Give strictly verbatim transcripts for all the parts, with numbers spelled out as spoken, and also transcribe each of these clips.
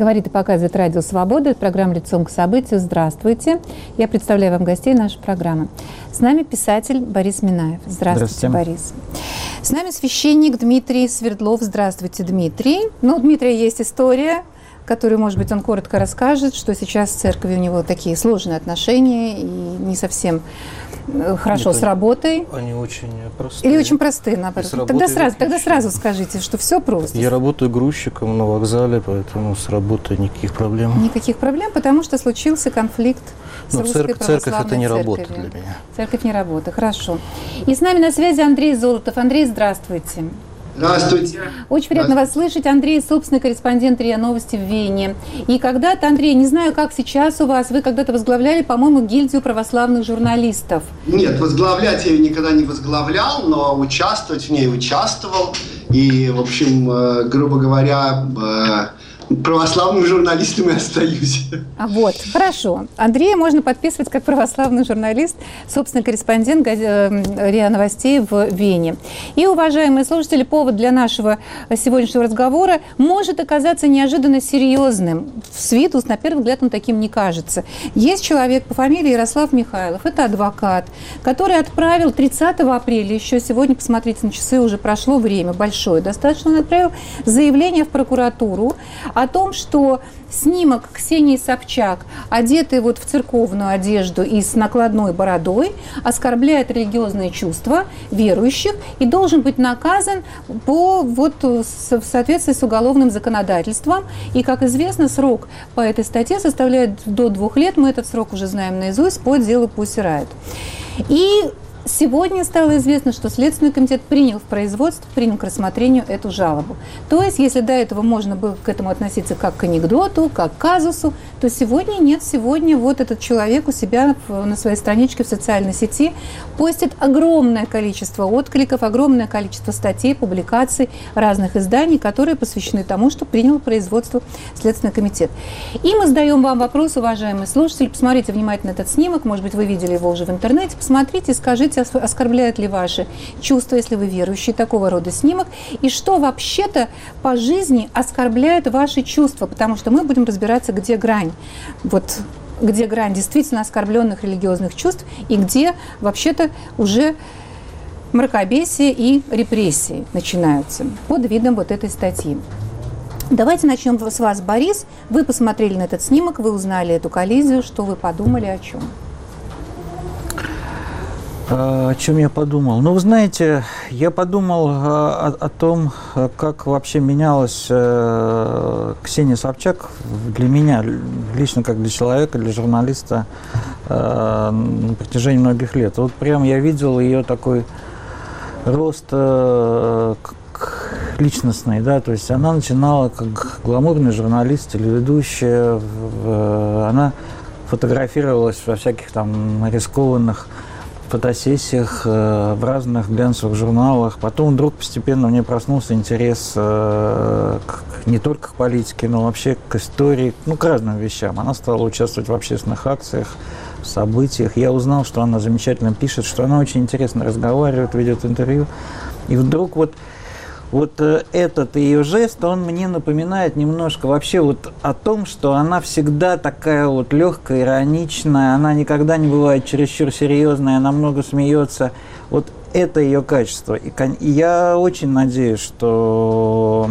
Говорит и показывает Радио Свобода. Это программа «Лицом к событию». Здравствуйте. Я представляю вам гостей нашей программы. С нами писатель Борис Минаев. Здравствуйте, Здравствуйте. Борис. С нами священник Дмитрий Свердлов. Здравствуйте, Дмитрий. Ну, у Дмитрия есть история, которую, может быть, он коротко расскажет, что сейчас в церкви у него такие сложные отношения и не совсем хорошо Нет, с работой. Они очень простые. Или очень простые, наоборот. Тогда сразу, тогда сразу скажите, что все просто. Я работаю грузчиком на вокзале, поэтому с работой никаких проблем. Никаких проблем, потому что случился конфликт с Но русской церковь, православной церковь это не церковью. работа для меня. Церковь не работа, хорошо. И с нами на связи Андрей Золотов. Андрей, здравствуйте. Здравствуйте. Очень приятно вас слышать. Андрей, собственный корреспондент РИА Новости в Вене. И когда-то, Андрей, не знаю, как сейчас у вас, вы когда-то возглавляли, по-моему, гильдию православных журналистов. Нет, возглавлять я ее никогда не возглавлял, но участвовать в ней участвовал. И, в общем, грубо говоря, православным журналистом и остаюсь. А вот, хорошо. Андрея можно подписывать как православный журналист, собственно, корреспондент РИА Новостей в Вене. И, уважаемые слушатели, повод для нашего сегодняшнего разговора может оказаться неожиданно серьезным. С виду, на первый взгляд, он таким не кажется. Есть человек по фамилии Ярослав Михайлов, это адвокат, который отправил тридцатого апреля, еще сегодня, посмотрите на часы, уже прошло время большое достаточно, он отправил заявление в прокуратуру о том, что снимок Ксении Собчак, одетый вот в церковную одежду и с накладной бородой, оскорбляет религиозные чувства верующих и должен быть наказан по, вот, в соответствии с уголовным законодательством. И, как известно, срок по этой статье составляет до двух лет. Мы этот срок уже знаем наизусть по делу Pussy Riot. И сегодня стало известно, что Следственный комитет принял в производство, принял к рассмотрению эту жалобу. То есть, если до этого можно было к этому относиться как к анекдоту, как к казусу, то сегодня нет. Сегодня вот этот человек у себя на своей страничке в социальной сети постит огромное количество откликов, огромное количество статей, публикаций разных изданий, которые посвящены тому, что принял в производство Следственный комитет. И мы задаем вам вопрос, уважаемые слушатели, посмотрите внимательно этот снимок, может быть, вы видели его уже в интернете, посмотрите и скажите, оскорбляет ли ваши чувства, если вы верующий, такого рода снимок, и что вообще-то по жизни оскорбляет ваши чувства, потому что мы будем разбираться, где грань, вот где грань действительно оскорбленных религиозных чувств и где вообще-то уже мракобесие и репрессии начинаются под видом вот этой статьи. Давайте начнем с вас, Борис. Вы посмотрели на этот снимок, вы узнали эту коллизию, что вы подумали, о чем? О чем я подумал? Ну, вы знаете, я подумал о, о том, как вообще менялась э, Ксения Собчак для меня, лично как для человека, для журналиста э, на протяжении многих лет. Вот прям я видел ее такой рост э, личностный, да, то есть она начинала как гламурный журналист, телеведущая, в, она фотографировалась во всяких там рискованных фотосессиях э, в разных глянцевых журналах. Потом вдруг постепенно мне проснулся интерес э, к, не только к политике, но вообще к истории, ну, к разным вещам. Она стала участвовать в общественных акциях, событиях. Я узнал, что она замечательно пишет, что она очень интересно разговаривает, ведет интервью. И вдруг вот Вот этот ее жест, он мне напоминает немножко вообще вот о том, что она всегда такая вот легкая, ироничная, она никогда не бывает чересчур серьезная, она много смеется. Вот это ее качество. И я очень надеюсь, что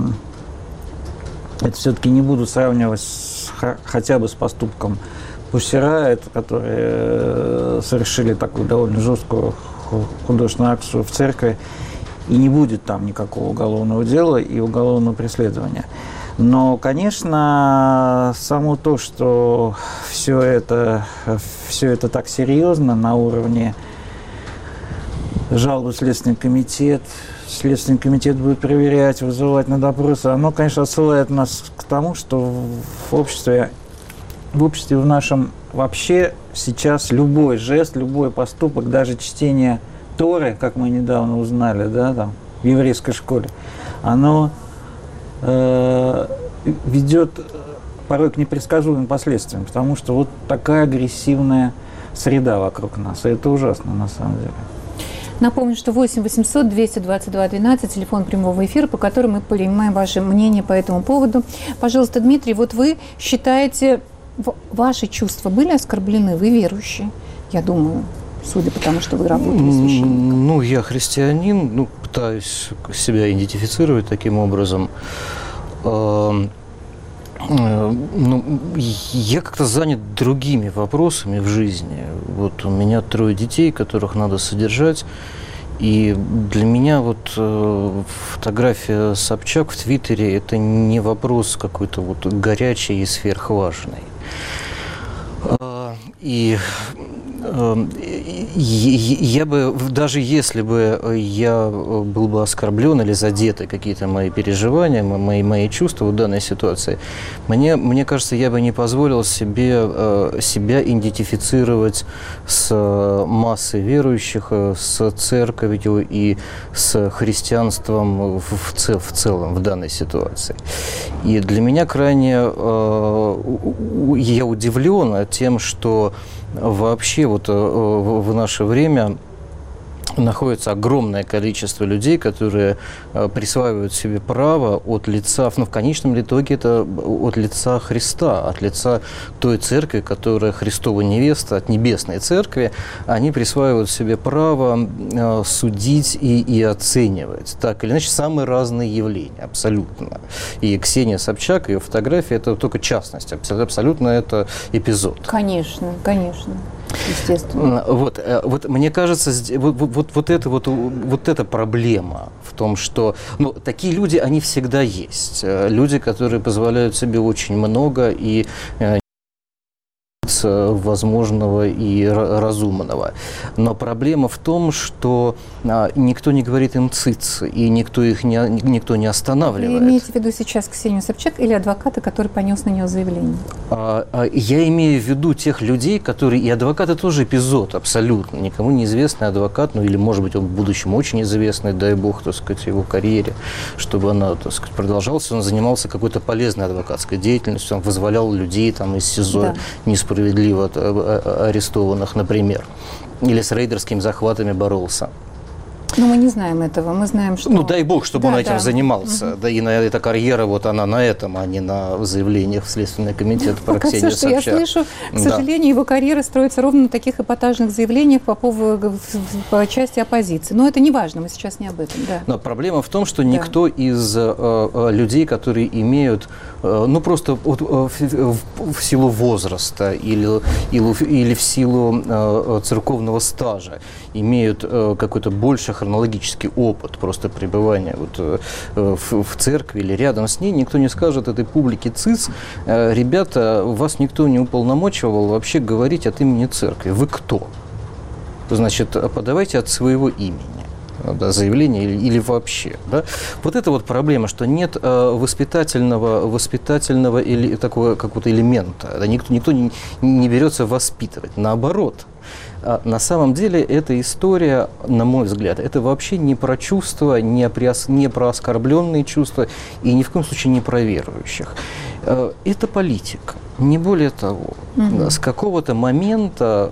это все-таки не буду сравнивать с, хотя бы с поступком Pussy Riot, которые совершили такую довольно жесткую художественную акцию в церкви. И не будет там никакого уголовного дела и уголовного преследования. Но, конечно, само то, что все это, все это так серьезно на уровне жалобы в Следственный комитет, Следственный комитет будет проверять, вызывать на допросы, оно, конечно, отсылает нас к тому, что в обществе, в обществе в нашем вообще сейчас любой жест, любой поступок, даже чтение Торы, как мы недавно узнали, да, там, в еврейской школе, оно э, ведет порой к непредсказуемым последствиям, потому что вот такая агрессивная среда вокруг нас, и это ужасно на самом деле. Напомню, что восемь восемьсот двести двадцать два двенадцать, телефон прямого эфира, по которому мы принимаем ваше мнение по этому поводу. Пожалуйста, Дмитрий, вот вы считаете, ваши чувства были оскорблены? Вы верующий, я думаю, судя по тому, что вы работали священником. Ну, я христианин, ну, пытаюсь себя идентифицировать таким образом. Ну, я как-то занят другими вопросами в жизни. Вот у меня трое детей, которых надо содержать. И для меня вот э, фотография Собчак в Твиттере – это не вопрос какой-то вот горячий и сверхважный. Э, и э, я бы, даже если бы я был бы оскорблен или задеты какие-то мои переживания, мои, мои чувства в данной ситуации, мне, мне кажется, я бы не позволил себе себя идентифицировать с массой верующих, с церковью и с христианством в, цел, в целом в данной ситуации. И для меня крайне я удивлен тем, что вообще вот в наше время находится огромное количество людей, которые э, присваивают себе право от лица, ну, в конечном итоге это от лица Христа, от лица той церкви, которая Христова невеста, от небесной церкви, они присваивают себе право э, судить и, и оценивать, так или иначе, самые разные явления, абсолютно. И Ксения Собчак, ее фотография, это только частность, абсолютно это эпизод. Конечно, конечно. Естественно. Вот, вот мне кажется, вот, вот, вот, это, вот, вот эта проблема в том, что ну, такие люди, они всегда есть. Люди, которые позволяют себе очень много и возможного и разумного. Но проблема в том, что а, никто не говорит им циц, и никто их не, никто не останавливает. Вы имеете в виду сейчас Ксению Собчак или адвоката, который понес на нее заявление? А, а, я имею в виду тех людей, которые... И адвокаты тоже эпизод, абсолютно. Никому неизвестный адвокат, ну или, может быть, он в будущем очень известный, дай бог, так сказать, его карьере, чтобы она, так сказать, продолжалась. Он занимался какой-то полезной адвокатской деятельностью, он вызволял людей там из СИЗО, да, несправедливо арестованных, например, или с рейдерскими захватами боролся. Но мы не знаем этого, мы знаем, что... Ну, дай бог, чтобы да, он этим да. занимался. Угу. Да и на эта карьера, вот она на этом, а не на заявлениях в Следственный комитет про Ксению Собчак. Пока все, что я слышу, к сожалению, да. его карьера строится ровно на таких эпатажных заявлениях по поводу по части оппозиции. Но это не важно, мы сейчас не об этом. Да. Но проблема в том, что никто да. из э, людей, которые имеют, э, ну, просто вот, э, в, в силу возраста или, или, или в силу э, церковного стажа, имеют э, какой-то больше хронологический опыт просто пребывания вот, э, в, в церкви или рядом с ней, никто не скажет этой публике ЦИС, э, ребята, вас никто не уполномочивал вообще говорить от имени церкви. Вы кто? Значит, подавайте от своего имени. Да, заявление или, или вообще. Да? Вот это вот проблема, что нет э, воспитательного, воспитательного или такого какого-то элемента. Да? Никто, никто не, не берется воспитывать. Наоборот. А на самом деле эта история, на мой взгляд, это вообще не про чувства, не про, не про оскорбленные чувства и ни в коем случае не про верующих. Это политика, не более того. Mm-hmm. С какого-то момента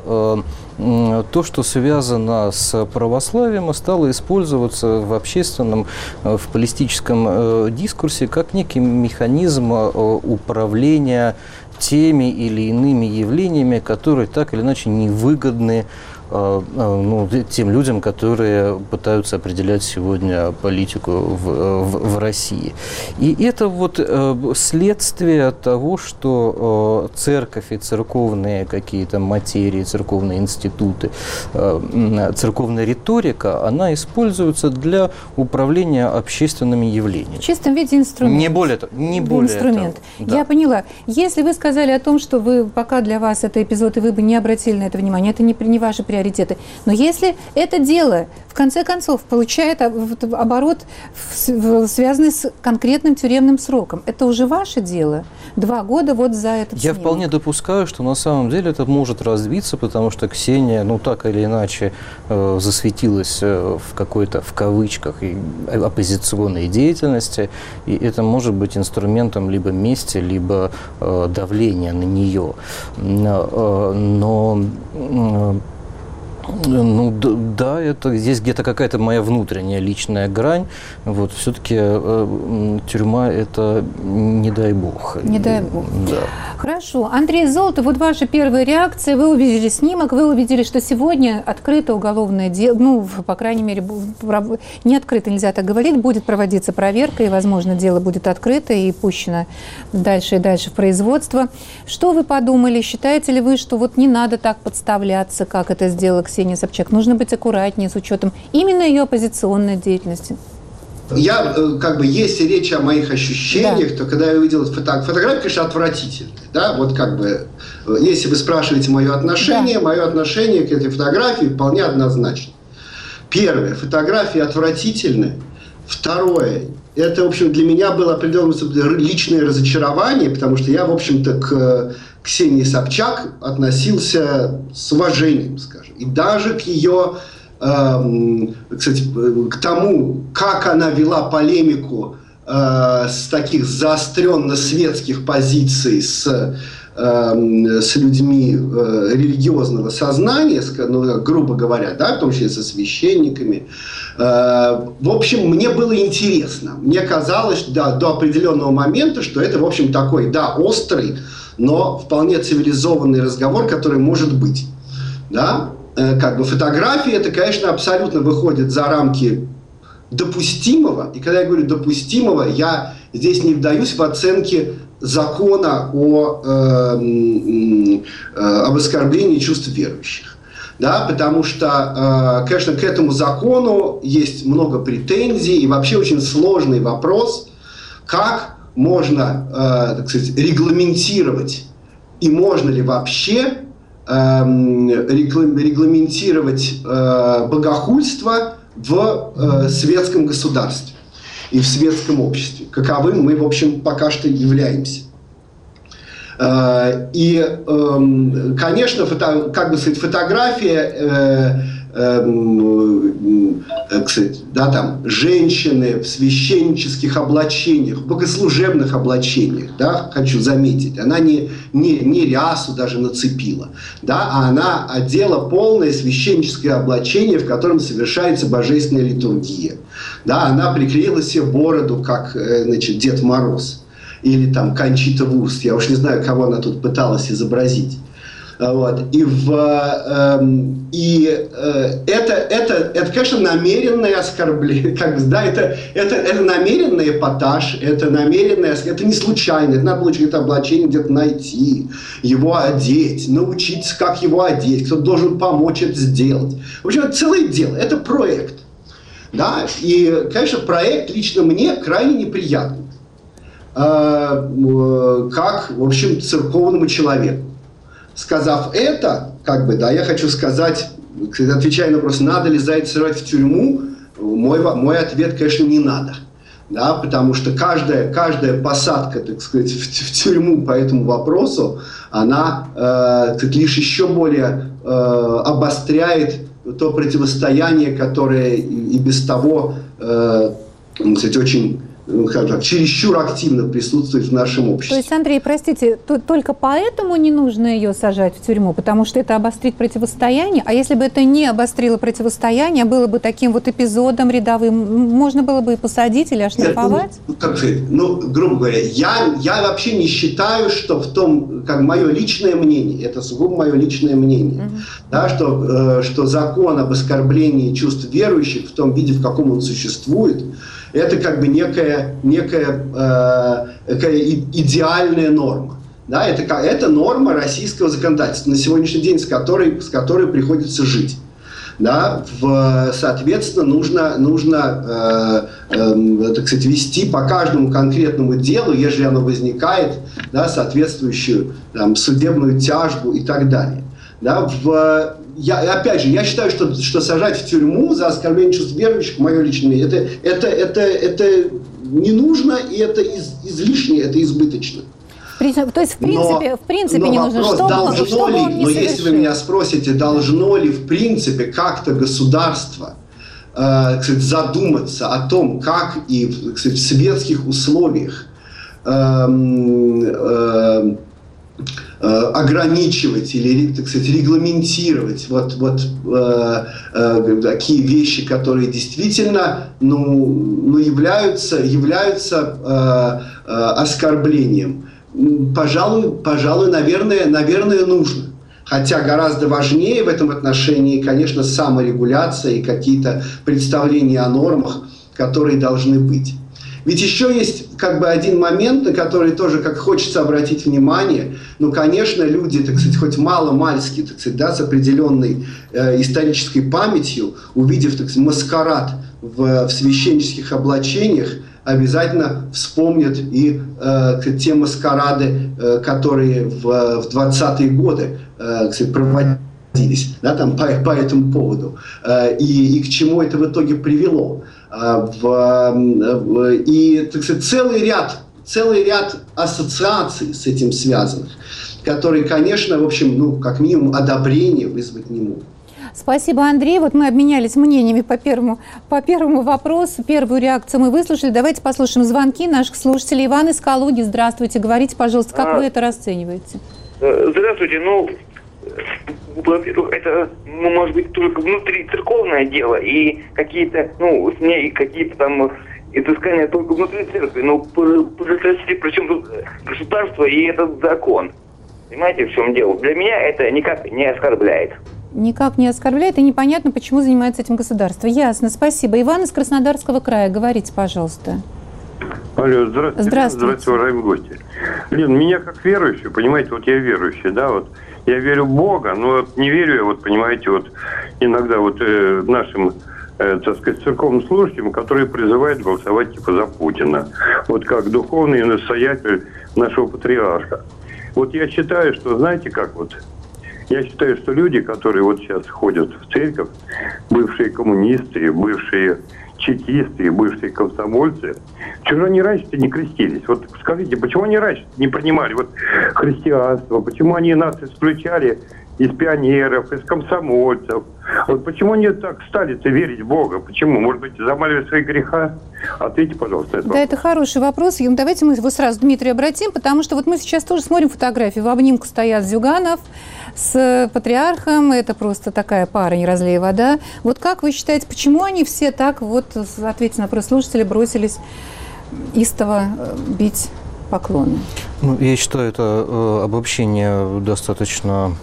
э, то, что связано с православием, стало использоваться в общественном, в политическом э, дискурсе как некий механизм э, управления теми или иными явлениями, которые так или иначе невыгодны э, ну, тем людям, которые пытаются определять сегодня политику в, в, в России. И это вот э, следствие того, что э, церковь и церковные какие-то материи, церковные институты, э, церковная риторика, она используется для управления общественными явлениями. В чистом виде инструмент. Не более того. Не более инструмент. Того. Да. Я поняла. Если вы сказали о том, что вы пока для вас это эпизод, и вы бы не обратили на это внимание, это не, не ваши приоритеты. Но если это дело, в конце концов, получает оборот, связанный с конкретным тюремным сроком, это уже ваше дело? Два года вот за это. Я вполне допускаю, что на самом деле это может развиться, потому что Ксения, ну так или иначе, э, засветилась э, в какой-то, в кавычках, и оппозиционной деятельности, и это может быть инструментом либо мести, либо э, давления на нее. Но, э, Ну да, это здесь где-то какая-то моя внутренняя личная грань. Вот все-таки э, тюрьма это не дай бог. Не дай бог. Да. Хорошо. Андрей Золотов, вот ваша первая реакция. Вы увидели снимок, вы увидели, что сегодня открыто уголовное дело, ну, по крайней мере, не открыто, нельзя так говорить, будет проводиться проверка, и, возможно, дело будет открыто и пущено дальше и дальше в производство. Что вы подумали? Считаете ли вы, что вот не надо так подставляться, как это сделала Ксения Собчак? Нужно быть аккуратнее с учетом именно ее оппозиционной деятельности? Я, как бы, если речь о моих ощущениях, да. то когда я увидел фото, фотографию, конечно, отвратительная, да, вот как бы, если вы спрашиваете мое отношение, да. мое отношение к этой фотографии вполне однозначно. Первое, фотографии отвратительны. Второе, это, в общем, для меня было определенное личное разочарование, потому что я, в общем-то, к Ксении Собчак относился с уважением, скажем, и даже к ее... Кстати, к тому, как она вела полемику э, с таких заостренно-светских позиций с, э, с людьми э, религиозного сознания, ну, грубо говоря, да, в том числе со священниками. Э, в общем, мне было интересно. Мне казалось, да, до определенного момента, что это, в общем, такой, да, острый, но вполне цивилизованный разговор, который может быть. Да? Как бы фотографии, это, конечно, абсолютно выходит за рамки допустимого. И когда я говорю допустимого, я здесь не вдаюсь в оценки закона о, э, э, об оскорблении чувств верующих. Да, потому что, э, конечно, к этому закону есть много претензий и вообще очень сложный вопрос, как можно, э, так сказать, регламентировать и можно ли вообще регламентировать э, богохульство в э, светском государстве и в светском обществе, каковым мы, в общем, пока что являемся. Э, и, э, конечно, фото, как бы сказать, фотография, э, э, кстати, да, там, женщины в священнических облачениях, в богослужебных облачениях, да, хочу заметить, она не, не, не рясу даже нацепила, да, а она одела полное священническое облачение, в котором совершается божественная литургия. Да, она приклеила себе бороду, как, значит, Дед Мороз или там Кончита Вурст, я уж не знаю, кого она тут пыталась изобразить. Вот. И, в, э, и э, это, это, это, конечно, намеренное оскорбление. Как бы, да, это, это, это намеренный эпатаж, это намеренное, это не случайно. Это надо было это облачение где-то найти, его одеть, научиться, как его одеть, кто должен помочь это сделать. В общем, это целое дело, это проект. Да? И, конечно, проект лично мне крайне неприятный. Э, как, в общем, церковному человеку. Сказав это, как бы, да, я хочу сказать, отвечая на вопрос, надо ли за это сажать в тюрьму, мой, мой ответ, конечно, не надо. Да, потому что каждая, каждая посадка, так сказать, в, в тюрьму по этому вопросу, она э, лишь еще более э, обостряет то противостояние, которое и, и без того, э, кстати, очень... как, чересчур активно присутствует в нашем обществе. То есть, Андрей, простите, только поэтому не нужно ее сажать в тюрьму, потому что это обострит противостояние? А если бы это не обострило противостояние, было бы таким вот эпизодом рядовым, можно было бы и посадить или оштрафовать? Нет, ну, как сказать, ну, грубо говоря, я, я вообще не считаю, что в том, как мое личное мнение, это сугубо мое личное мнение, угу. да, что, э, что закон об оскорблении чувств верующих в том виде, в каком он существует, это как бы некая, некая э, такая идеальная норма. Да, это, это норма российского законодательства на сегодняшний день, с которой, с которой приходится жить. Да, в, соответственно, нужно, нужно э, э, так сказать, вести по каждому конкретному делу, если оно возникает, да, соответствующую там, судебную тяжбу и так далее. Да, в, я, опять же, я считаю, что, что сажать в тюрьму за оскорбление чувств верующих, мое личное мнение, это, это, это, это не нужно, и это из, излишне, это избыточно. То есть, в принципе, но, в принципе но не вопрос, нужно, что должно что ли, он не но совершил? Если вы меня спросите, должно ли в принципе как-то государство э, кстати, задуматься о том, как и кстати, в светских условиях э, э, ограничивать или, так сказать, регламентировать вот, вот э, э, такие вещи, которые действительно ну, ну, являются, являются э, э, оскорблением. Пожалуй, пожалуй, наверное, наверное, нужно. Хотя гораздо важнее в этом отношении, конечно, саморегуляция и какие-то представления о нормах, которые должны быть. Ведь еще есть как бы один момент, на который тоже как хочется обратить внимание. Ну, конечно, люди, так сказать, хоть мало-мальски, так сказать, да, с определенной э, исторической памятью, увидев, так сказать, маскарад в, в священнических облачениях, обязательно вспомнят и э, те маскарады, э, которые в, в двадцатые годы э, кстати, проводились, да, там, по, по этому поводу. Э, и, и к чему это в итоге привело. Э, в, в, и, так сказать, целый ряд, целый ряд ассоциаций с этим связанных, которые, конечно, в общем, ну, как минимум, одобрение вызвать не могут. Спасибо, Андрей. Вот мы обменялись мнениями по первому, по первому вопросу. Первую реакцию мы выслушали. Давайте послушаем звонки наших слушателей. Иван из Калуги, здравствуйте. Говорите, пожалуйста, как а, вы это расцениваете? Здравствуйте. Ну, во-первых, это, ну, может быть, только внутри церковное дело и какие-то, ну, с ней какие-то там изыскания только внутри церкви. Но причем тут государство и этот закон. Понимаете, в чем дело? Для меня это никак не оскорбляет. Никак не оскорбляет, и непонятно, почему занимается этим государство. Ясно, спасибо. Иван из Краснодарского края, говорите, пожалуйста. Алло, здравствуйте. Здравствуйте. Здравствуйте, уважаемые гости. Лен, меня как верующий, понимаете, вот я верующий, да, вот я верю в Бога, но вот не верю я, вот, понимаете, вот иногда вот э, нашим, э, так сказать, церковным служащим, которые призывают голосовать типа за Путина, вот как духовный настоятель нашего патриарха. Вот я считаю, что, знаете, как вот, я считаю, что люди, которые вот сейчас ходят в церковь, бывшие коммунисты, бывшие чекисты, бывшие комсомольцы, почему они раньше-то не крестились? Вот скажите, почему они раньше не принимали вот христианство? Почему они нас исключали из пионеров, из комсомольцев? Вот почему они так стали-то верить в Бога? Почему? Может быть, замаливали свои греха? Ответьте, пожалуйста, на этот Да, вопрос. это хороший вопрос. И давайте мы его сразу Дмитрию обратим, потому что вот мы сейчас тоже смотрим фотографии. В обнимку стоят Зюганов с патриархом. Это просто такая пара, не разлей вода. Вот как вы считаете, почему они все так, вот, ответьте на вопрос слушателя, бросились истово бить поклоны? Ну, я считаю, это э, обобщение достаточно...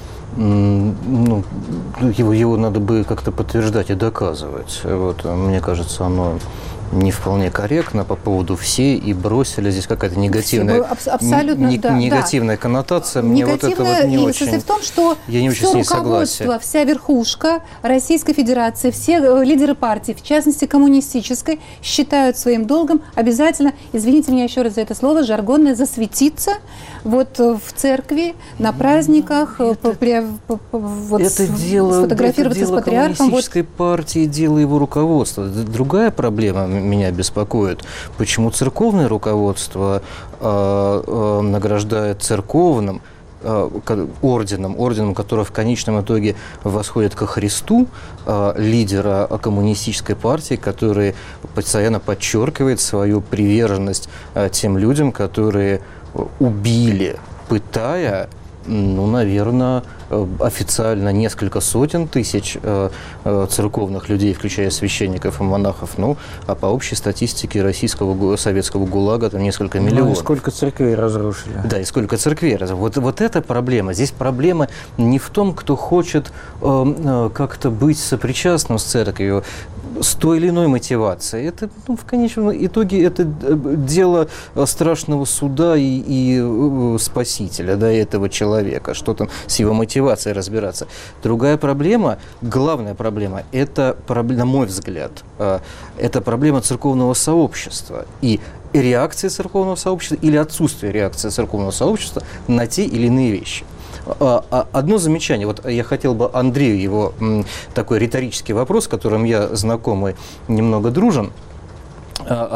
Ну, его, его надо бы как-то подтверждать и доказывать. Вот, мне кажется, оно не вполне корректно по поводу «все» и «бросили». Здесь какая-то негативная, аб- абсолютно, не, да, негативная да. коннотация. Мне вот это вот не и очень... в том, что я не очень все с ней руководство, согласен. вся верхушка Российской Федерации, все лидеры партии, в частности коммунистической, считают своим долгом обязательно, извините меня еще раз за это слово, жаргонное, засветиться вот в церкви, на праздниках, это, при, вот это дело, сфотографироваться это дело с патриархом. коммунистической вот. партии, дело его руководства. Другая проблема меня беспокоит. Почему церковное руководство э, э, награждает церковным э, орденом, орденом, который в конечном итоге восходит ко Христу, э, лидера коммунистической партии, который постоянно подчеркивает свою приверженность э, тем людям, которые убили, пытая, ну, наверное, официально несколько сотен тысяч э, э, церковных людей, включая священников и монахов, ну, а по общей статистике российского советского ГУЛАГа там несколько миллионов. Ну, и сколько церквей разрушили. Да, и сколько церквей разрушили. Вот, вот эта проблема. Здесь проблема не в том, кто хочет э, э, как-то быть сопричастным с церковью, с той или иной мотивацией. Это, ну, в конечном итоге, это дело страшного суда и, и спасителя, да, этого человека, что там с его мотивацией разбираться. Другая проблема, главная проблема, это, на мой взгляд, это проблема церковного сообщества и реакции церковного сообщества или отсутствие реакции церковного сообщества на те или иные вещи. Одно замечание. Вот я хотел бы Андрею его такой риторический вопрос, которым я знаком и немного дружен,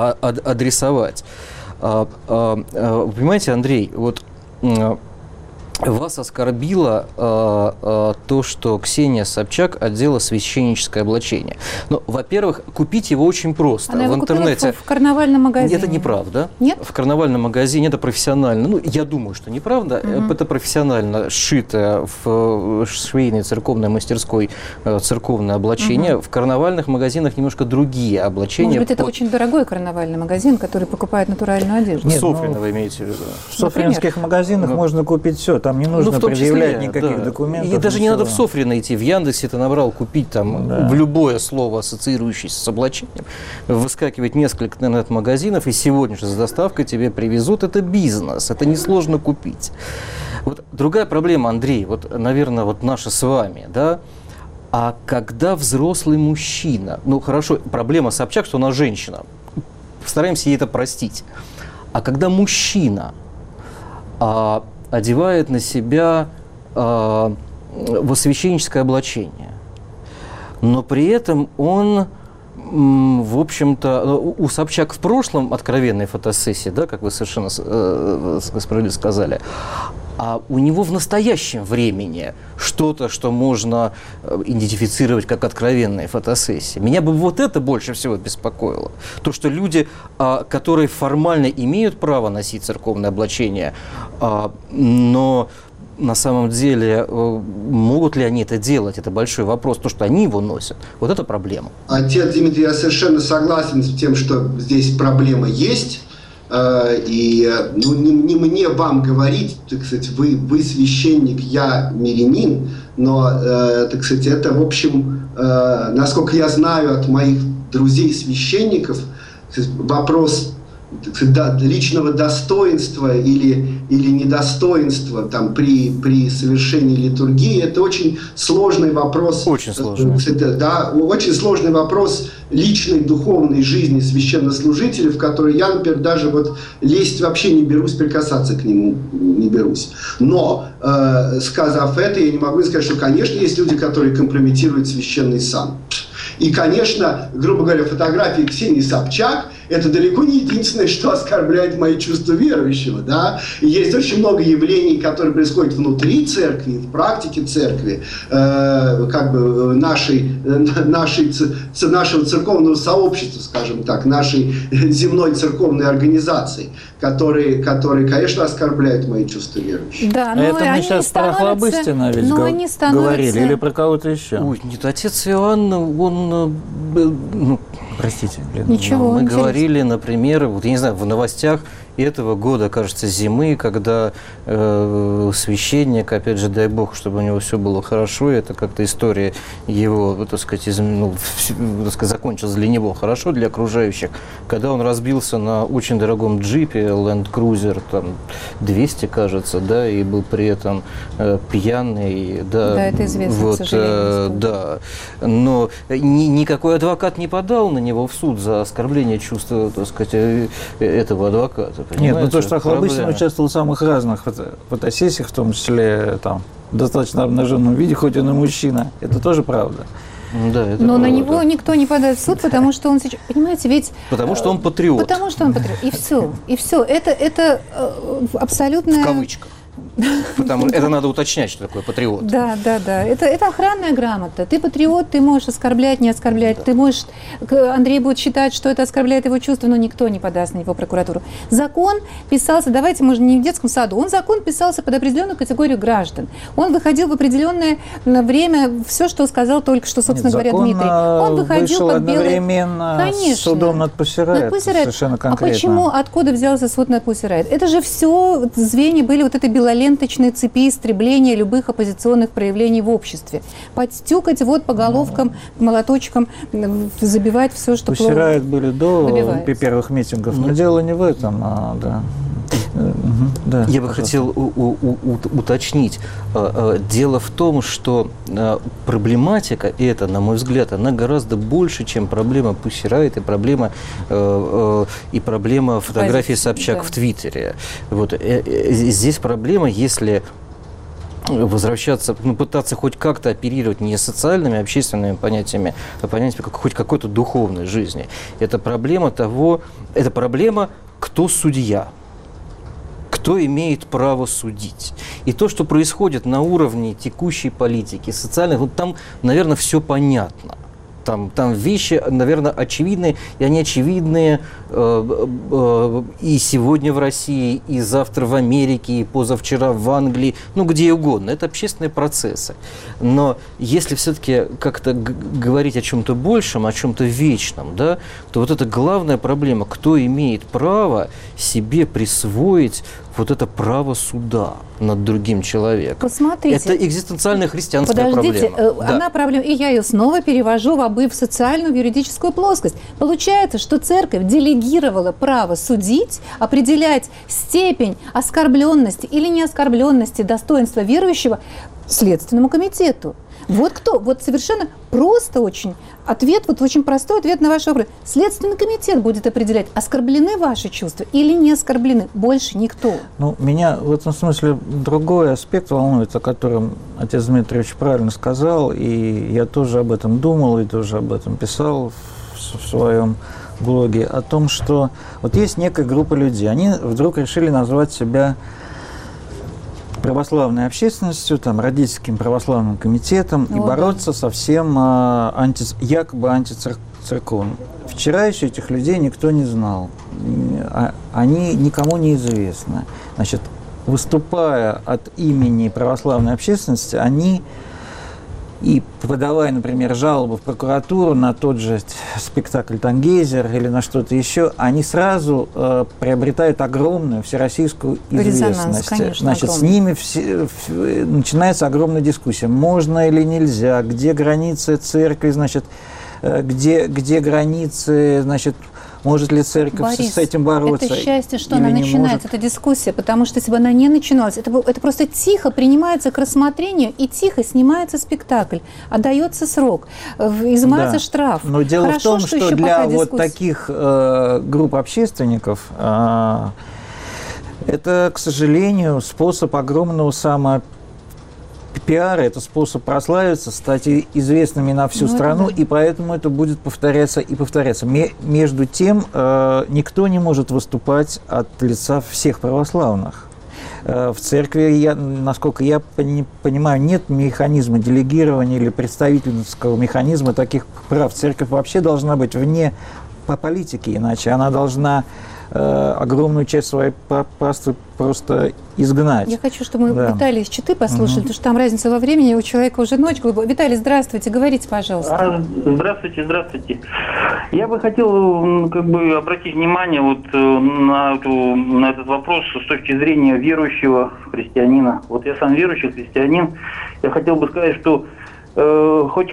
адресовать. Понимаете, Андрей, вот вас оскорбило э, э, то, что Ксения Собчак одела священническое облачение. Ну, во-первых, купить его очень просто. Она в его интернете. В, в карнавальном магазине. Это неправда. Нет? В карнавальном магазине это профессионально. Ну, я думаю, что неправда. Угу. Это профессионально сшитое в швейной церковной мастерской церковное облачение. Угу. В карнавальных магазинах немножко другие облачения. Может быть, это под... очень дорогой карнавальный магазин, который покупает натуральную одежду. Нет, Софрина, ну, вы имеете в виду? В софринских магазинах ну, можно купить все. Там не нужно ну, предъявлять числе, никаких да. документов. И даже не надо в Софрино идти. В Яндексе ты набрал купить там да. в любое слово, ассоциирующееся с облачением. Выскакивает несколько интернет-магазинов, и сегодня же с доставкой тебе привезут. Это бизнес. Это несложно купить. Вот другая проблема, Андрей, вот, наверное, вот наша с вами, да? А когда взрослый мужчина, ну хорошо, проблема Собчак, что она женщина. Стараемся ей это простить. А когда мужчина а, одевает на себя а, священническое облачение, но при этом он, м, в общем-то, у Собчак в прошлом откровенной фотосессии, да, как вы совершенно э, справедливо сказали, а у него в настоящем времени что-то, что можно идентифицировать как откровенные фотосессии. Меня бы вот это больше всего беспокоило. То, что люди, которые формально имеют право носить церковное облачение, но на самом деле могут ли они это делать, это большой вопрос. То, что они его носят, вот это проблема. Отец Дмитрий, я совершенно согласен с тем, что здесь проблема есть. И ну, не, не мне вам говорить, так сказать, вы, вы священник, я мирянин, но, э, так сказать, это, в общем, э, насколько я знаю от моих друзей-священников, вопрос, так сказать, личного достоинства или, или недостоинства там, при, при совершении литургии, это очень сложный вопрос. Очень сложный. Это, да, очень сложный вопрос личной духовной жизни священнослужителя, в который я, например, даже вот лезть вообще не берусь, прикасаться к нему не берусь. Но, э, сказав это, я не могу сказать, что, конечно, есть люди, которые компрометируют священный сан. И, конечно, грубо говоря, фотографии Ксении Собчак – это далеко не единственное, что оскорбляет мои чувства верующего. Да? И есть очень много явлений, которые происходят внутри церкви, в практике церкви, э, как бы нашей, нашей, нашего церковного сообщества, скажем так, нашей земной церковной организации, которые, которые, конечно, оскорбляют мои чувства верующих. Да, но это мы сейчас про Охлобыстина ведь но гов- они становятся... говорили, или про кого-то еще? Ой, нет, отец Иоанн, он... Ну, простите, блин. Ничего, мы интересно. говорили, например, вот я не знаю, в новостях этого года, кажется, зимы, когда э, священник, опять же, дай бог, чтобы у него все было хорошо, это как-то история его, так сказать, из, ну, в, так сказать, закончилась для него хорошо, для окружающих, когда он разбился на очень дорогом джипе, Land Cruiser, там, двести, кажется, да, и был при этом э, пьяный. Да, да, это известно, вот, к сожалению. Э, да, но ни, никакой адвокат не подал на него в суд за оскорбление чувства, так сказать, этого адвоката. Нет, ну то, что Охлобыстин участвовал в самых разных фото- фотосессиях, в том числе там, в достаточно обнаженном виде, хоть он и мужчина, это тоже правда. Да, это Но правда. На него никто не подает в суд, потому что он сейчас, понимаете, ведь... Потому что он патриот. Потому что он патриот. И все. И все. Это, это абсолютно... В кавычках. Потому что это надо уточнять, что такое патриот. Да, да, да. Это, это охранная грамота. Ты патриот, ты можешь оскорблять, не оскорблять. Да. Ты можешь... Андрей будет считать, что это оскорбляет его чувства, но никто не подаст на него прокуратуру. Закон писался, давайте, может, не в детском саду, он закон писался под определенную категорию граждан. Он выходил в определенное время, все, что сказал только что, собственно Нет, говоря, Дмитрий. Он выходил вышел под белое... одновременно Конечно. с судом над Pussy Riot, совершенно конкретно. А почему, откуда взялся суд над Pussy Riot? Это же все звенья были вот этой белоленточной цепи истребления любых оппозиционных проявлений в обществе. Подстюкать вот по головкам, молоточком, забивать все, что Pussy Riot были до выбивается. Первых митингов, но дело не в этом, а, да. Да, Я бы пожалуйста. хотел у, у, у, уточнить. Дело в том, что проблематика эта, на мой взгляд, она гораздо больше, чем проблема Pussy Riot и проблема, и проблема фотографии Собчак да. в Твиттере. Вот. Здесь проблема, если возвращаться, ну, пытаться хоть как-то оперировать не социальными, а общественными понятиями, а понятиями как, хоть какой-то духовной жизни. Это проблема того, это проблема, кто судья. кто имеет право судить. И то, что происходит на уровне текущей политики, социальных, вот там, наверное, все понятно. Там, там вещи, наверное, очевидные, и они очевидные э, э, и сегодня в России, и завтра в Америке, и позавчера в Англии, ну, где угодно. Это общественные процессы. Но если все-таки как-то говорить о чем-то большем, о чем-то вечном, да, то вот это главная проблема, кто имеет право себе присвоить вот это право суда над другим человеком. Посмотрите. Это экзистенциальная христианская Подождите, проблема. Подождите, она да. проблема, и я ее снова перевожу в обыв социальную, в юридическую плоскость. Получается, что церковь делегировала право судить, определять степень оскорбленности или неоскорбленности достоинства верующего Следственному комитету. Вот кто, вот совершенно просто очень ответ, вот очень простой ответ на ваш вопрос. Следственный комитет будет определять, оскорблены ваши чувства или не оскорблены. Больше никто. Ну, меня в этом смысле другой аспект волнует, о котором отец Дмитрий очень правильно сказал, и я тоже об этом думал, и тоже об этом писал в, в своем блоге, о том, что вот есть некая группа людей, они вдруг решили назвать себя православной общественностью, там, родительским православным комитетом, О, и бороться да. со всем а, анти, якобы антицерковным. Вчера еще этих людей никто не знал. Они никому не известны. Значит, выступая от имени православной общественности, они и подавая, например, жалобу в прокуратуру на тот же спектакль «Тангейзер» или на что-то еще, они сразу э, приобретают огромную всероссийскую известность. Конечно, Значит, огромный. с ними все, в, начинается огромная дискуссия, можно или нельзя, где границы церкви, значит, э, где, где границы, значит, может ли церковь Борис, с этим бороться? Это счастье, что она начинается, эта дискуссия, потому что если бы она не начиналась, это, это просто тихо принимается к рассмотрению и тихо снимается спектакль, отдается срок, изымается да. штраф. Но дело Хорошо, в том, что, что для вот таких э, групп общественников э, это, к сожалению, способ огромного самопиара, это способ прославиться, стать известными на всю ну, страну, да. и поэтому это будет повторяться и повторяться. Между тем, э, никто не может выступать от лица всех православных. Э, в церкви, я, насколько я пони, понимаю, нет механизма делегирования или представительского механизма таких прав. Церковь вообще должна быть вне по политике, иначе она должна э, огромную часть своей паствы просто изгнать. Я хочу, чтобы мы да. Виталия из Читы послушали, угу. потому что там разница во времени, у человека уже ночь глубокая. Виталий, здравствуйте, говорите, пожалуйста. А, здравствуйте, здравствуйте. Я бы хотел как бы обратить внимание вот на, эту, на этот вопрос с точки зрения верующего христианина. Вот я сам верующий христианин, я хотел бы сказать, что э, хоть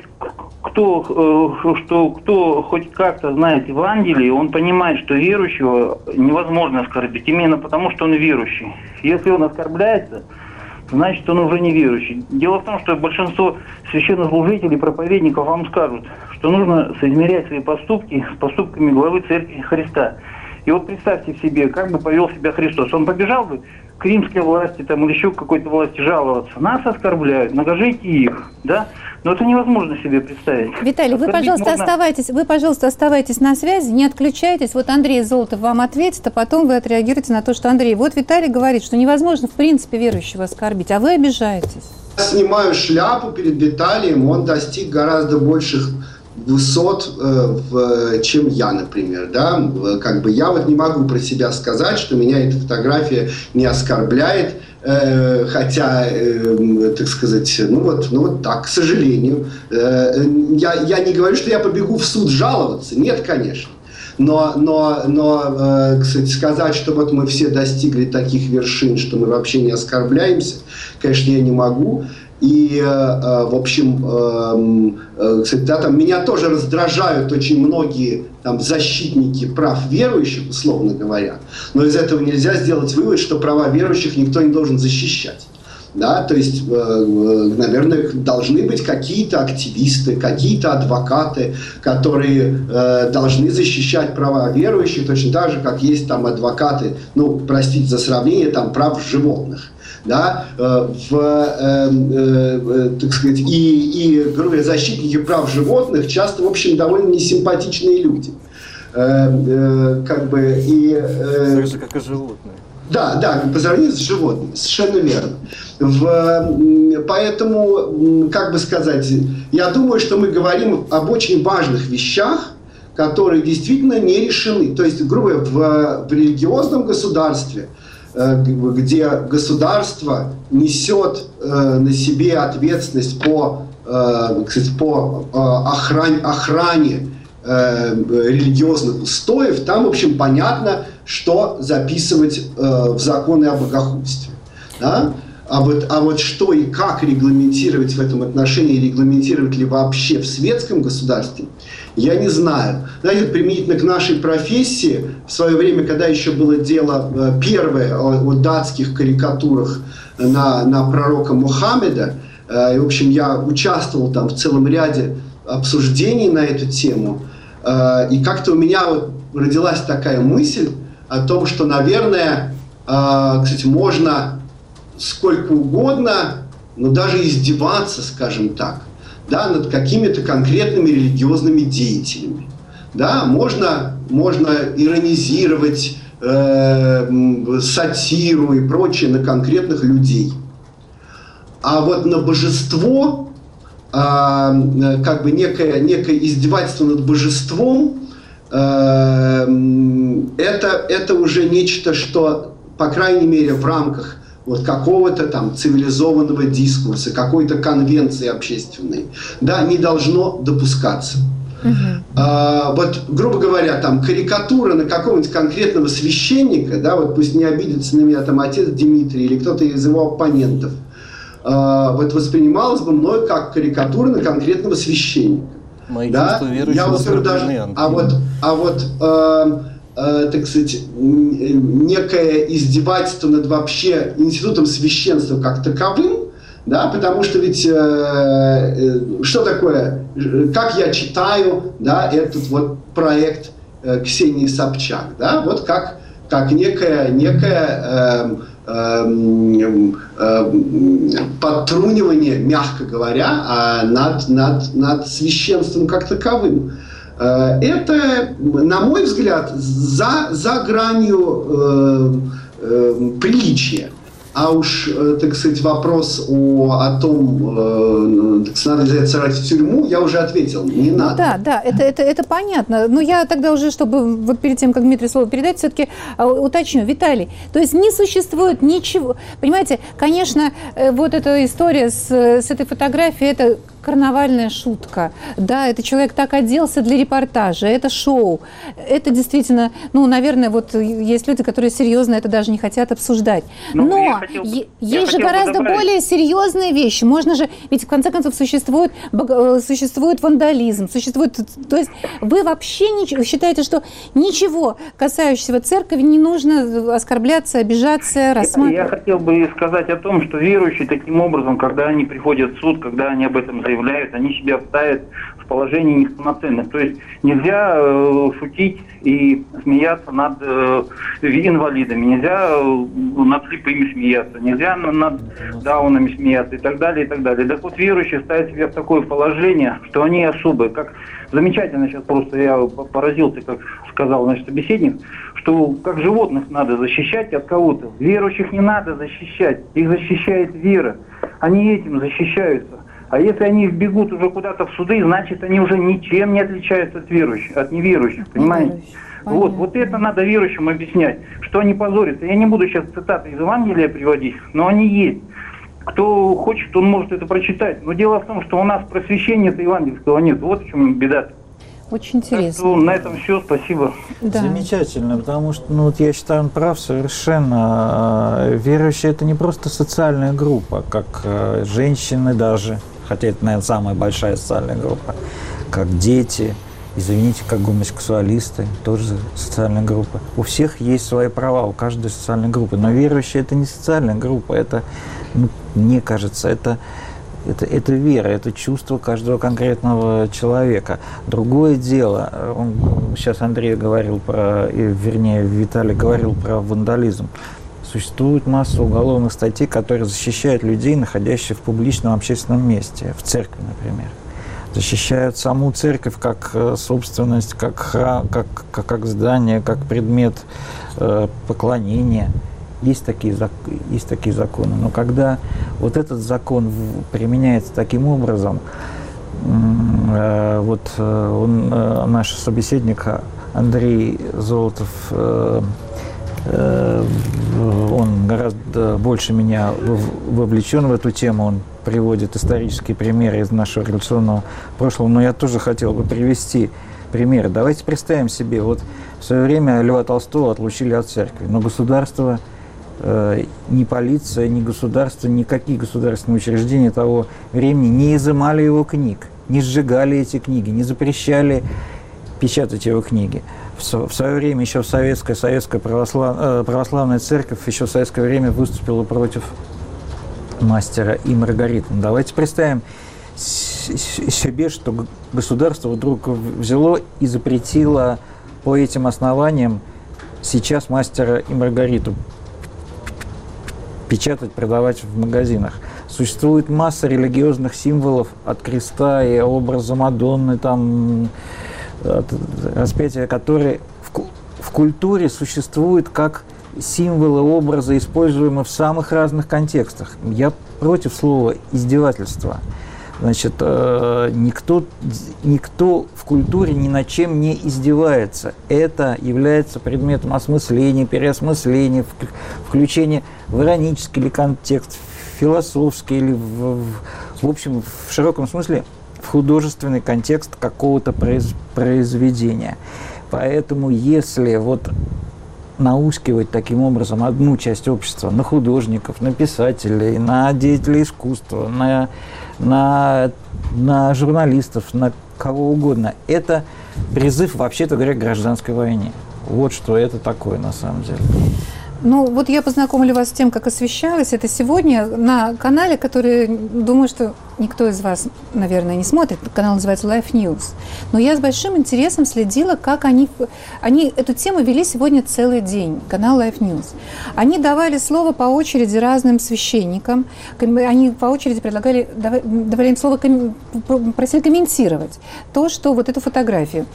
кто, э, что кто хоть как-то знает Евангелие, он понимает, что верующего невозможно оскорбить, именно потому, что он верующий. Если он оскорбляется, значит, он уже не верующий. Дело в том, что большинство священнослужителей, проповедников вам скажут, что нужно соизмерять свои поступки с поступками главы Церкви Христа. И вот представьте себе, как бы повел себя Христос. Он побежал бы к римской власти там, или еще к какой-то власти жаловаться. Нас оскорбляют, нагажите их, да? Но это невозможно себе представить. Виталий, вы, пожалуйста, можно... оставайтесь, вы, пожалуйста, оставайтесь на связи, не отключайтесь. Вот Андрей Золотов вам ответит, а потом вы отреагируете на то, что Андрей. Вот Виталий говорит, что невозможно, в принципе, верующего оскорбить, а вы обижаетесь. Я снимаю шляпу перед Виталием, он достиг гораздо больших высот, э, чем я, например, да, как бы я вот не могу про себя сказать, что меня эта фотография не оскорбляет, э, хотя, э, так сказать, ну вот, ну вот так, к сожалению, э, я, я не говорю, что я побегу в суд жаловаться, нет, конечно, но, но, но э, кстати, сказать, что вот мы все достигли таких вершин, что мы вообще не оскорбляемся, конечно, я не могу. И, э, в общем, э, кстати, да, там меня тоже раздражают очень многие там, защитники прав верующих, условно говоря, но из этого нельзя сделать вывод, что права верующих никто не должен защищать. Да? То есть, э, наверное, должны быть какие-то активисты, какие-то адвокаты, которые э, должны защищать права верующих, точно так же, как есть там адвокаты, ну, простите за сравнение, там, прав животных. Да, в, э, э, так сказать, и, и говоря, защитники прав животных часто, в общем, довольно несимпатичные люди. Э, э, как бы, и, э, так же, как и животные. Да, да, по сравнению с животными, совершенно верно. В, поэтому, как бы сказать, я думаю, что мы говорим об очень важных вещах, которые действительно не решены. То есть, грубо говоря, в, в религиозном государстве, э, где государство несет э, на себе ответственность по, э, кстати, по э, охране, охране э, религиозных устоев, там, в общем, понятно, что записывать э, в законы о богохульстве. Да? А вот, а вот что и как регламентировать в этом отношении, регламентировать ли вообще в светском государстве, я не знаю. Знаете, применительно к нашей профессии, в свое время, когда еще было дело э, первое о, о датских карикатурах на, на пророка Мухаммеда, э, и, в общем, я участвовал там в целом ряде обсуждений на эту тему, э, и как-то у меня вот родилась такая мысль о том, что, наверное, э, кстати, можно сколько угодно, но даже издеваться, скажем так, да, над какими-то конкретными религиозными деятелями. Да, можно, можно иронизировать, э, сатиру и прочее на конкретных людей. А вот на божество, э, как бы некое, некое издевательство над божеством, э, это, это уже нечто, что, по крайней мере, в рамках вот какого-то там цивилизованного дискурса, какой-то конвенции общественной, да, не должно допускаться. Uh-huh. А, вот, грубо говоря, там карикатура на какого-нибудь конкретного священника, да, вот пусть не обидится на меня там отец Дмитрий или кто-то из его оппонентов, а, вот воспринималась бы мной как карикатура на конкретного священника. Мои да? Я вот даже, а вот, а вот э, э, так сказать, некое издевательство над вообще институтом священства как таковым, да, потому что ведь э, э, что такое, как я читаю, да, этот вот проект э, Ксении Собчак, да, вот как, как некое, некое э, э, э, подтрунивание, мягко говоря, над, над, над священством как таковым. Это, на мой взгляд, за, за гранью э, э, приличия. А уж, так сказать, вопрос о, о том, э, так сказать, надо ли это сажать в тюрьму, я уже ответил, не надо. Ну, да, да, это, это, это понятно. Но я тогда уже, чтобы вот перед тем, как Дмитрий слово передать, все-таки уточню. Виталий, то есть не существует ничего. Понимаете, конечно, вот эта история с, с этой фотографией, это карнавальная шутка. Да, это человек так оделся для репортажа, это шоу. Это действительно, ну, наверное, вот есть люди, которые серьезно это даже не хотят обсуждать. Но, Но хотел, есть же гораздо более серьезные вещи. Можно же, ведь в конце концов существует, существует вандализм, существует, то есть вы вообще не, считаете, что ничего, касающегося церкви, не нужно оскорбляться, обижаться, рассматривать? Я хотел бы сказать о том, что верующие таким образом, когда они приходят в суд, когда они об этом заявляют, они себя ставят в положение неполноценных. То есть нельзя э, шутить и смеяться над э, инвалидами, нельзя э, над слепыми смеяться, нельзя над даунами смеяться и так далее, и так далее. Так вот, верующие ставят себя в такое положение, что они особые. Как замечательно сейчас просто я поразился, как сказал наш собеседник, что как животных надо защищать от кого-то. Верующих не надо защищать, их защищает вера. Они этим защищаются. А если они бегут уже куда-то в суды, значит, они уже ничем не отличаются от верующих, от неверующих, понимаете? Вот, вот это надо верующим объяснять, что они позорятся. Я не буду сейчас цитаты из Евангелия приводить, но они есть. Кто хочет, он может это прочитать. Но дело в том, что у нас просвещения-то евангельского нет. Вот в чем беда. Очень интересно. Так что на этом все, спасибо. Да. Замечательно, потому что, ну, вот я считаю, он прав совершенно. Верующие – это не просто социальная группа, как женщины даже, хотя это, наверное, самая большая социальная группа, как дети, извините, как гомосексуалисты, тоже социальная группа. У всех есть свои права, у каждой социальной группы, но верующие – это не социальная группа, это, ну, мне кажется, это… Это, это вера, это чувство каждого конкретного человека. Другое дело, он, сейчас Андрей говорил про, вернее, Виталий говорил про вандализм. Существует масса уголовных статей, которые защищают людей, находящихся в публичном общественном месте, в церкви, например. Защищают саму церковь как собственность, как храм, как, как, как здание, как предмет э, поклонения. есть такие, есть такие законы. Но когда вот этот закон применяется таким образом, вот он, наш собеседник Андрей Золотов, он гораздо больше меня вовлечен в эту тему, он приводит исторические примеры из нашего революционного прошлого, но я тоже хотел бы привести примеры. Давайте представим себе, вот в свое время Льва Толстого отлучили от церкви, но государство, э, ни полиция, ни государство, никакие государственные учреждения того времени не изымали его книг, не сжигали эти книги, не запрещали печатать его книги. В, в свое время еще в советская, советская православ, э, православная церковь еще в советское время выступила против мастера и Маргариты. Давайте представим себе, что государство вдруг взяло и запретило по этим основаниям сейчас мастера и Маргариту печатать, продавать в магазинах. Существует масса религиозных символов от креста и образа Мадонны, там, от распятия, которые в, в культуре существуют как символы, образы, используемые в самых разных контекстах. Я против слова «издевательство». Значит, э, никто, никто в культуре ни над чем не издевается. Это является предметом осмысления, переосмысления, включения в иронический или контекст, философский или, в, в, в общем, в широком смысле, в художественный контекст какого-то произ, произведения. Поэтому, если вот наускивать таким образом одну часть общества на художников, на писателей, на деятелей искусства, на, на, на журналистов, на кого угодно, это призыв, вообще-то говоря, к гражданской войне. Вот что это такое на самом деле. Ну, вот я познакомлю вас с тем, как освещалось это сегодня на канале, который, думаю, что никто из вас, наверное, не смотрит. Канал называется Life News. Но я с большим интересом следила, как они, они эту тему вели сегодня целый день. Канал Life News. Они давали слово по очереди разным священникам. Они по очереди предлагали, давали им слово, просили комментировать то, что вот эту фотографию.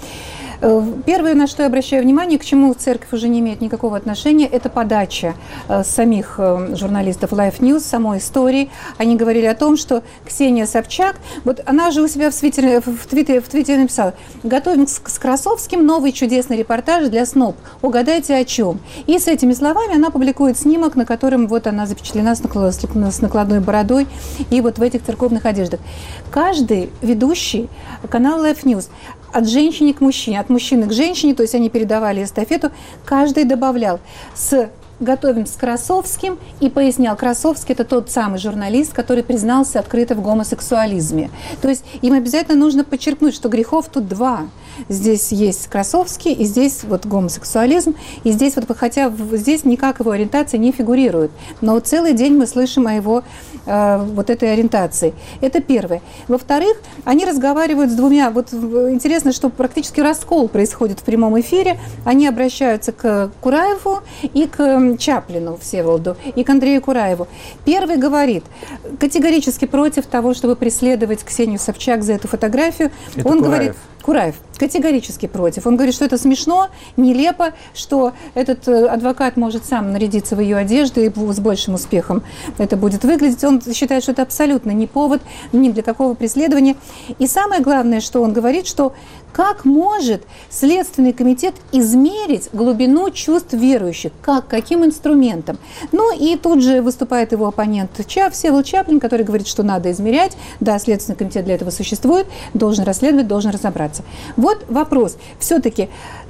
Первое, на что я обращаю внимание, к чему церковь уже не имеет никакого отношения, это подача э, самих э, журналистов Life News, самой истории. Они говорили о том, что Ксения Собчак, вот она же у себя в твиттере, в твиттере, в твиттере написала: «Готовим с, с Красовским новый чудесный репортаж для СНОП. Угадайте, о чем». И с этими словами она публикует снимок, на котором вот она запечатлена с, наклад, с накладной бородой и вот в этих церковных одеждах. Каждый ведущий канала Life News, от женщины к мужчине, от мужчины к женщине, то есть они передавали эстафету, каждый добавлял с «Готовим с Красовским» и пояснял, Красовский – это тот самый журналист, который признался открыто в гомосексуализме. То есть им обязательно нужно подчеркнуть, что грехов тут два. Здесь есть Красовский, и здесь вот гомосексуализм, и здесь вот, хотя здесь никак его ориентация не фигурирует, но вот целый день мы слышим о его э, вот этой ориентации. Это первое. Во-вторых, они разговаривают с двумя, вот интересно, что практически раскол происходит в прямом эфире, они обращаются к Кураеву и к Чаплину Всеволоду, и к Андрею Кураеву. Первый говорит категорически против того, чтобы преследовать Ксению Собчак за эту фотографию. Это Он Кураев. говорит, Кураев категорически против. Он говорит, что это смешно, нелепо, что этот адвокат может сам нарядиться в ее одежду, и с большим успехом это будет выглядеть. Он считает, что это абсолютно не повод ни для какого преследования. И самое главное, что он говорит, что как может Следственный комитет измерить глубину чувств верующих? Как? Каким инструментом? Ну и тут же выступает его оппонент Ча, Всеволод Чаплин, который говорит, что надо измерять. Да, Следственный комитет для этого существует, должен расследовать, должен разобраться. Вот вопрос. Все-таки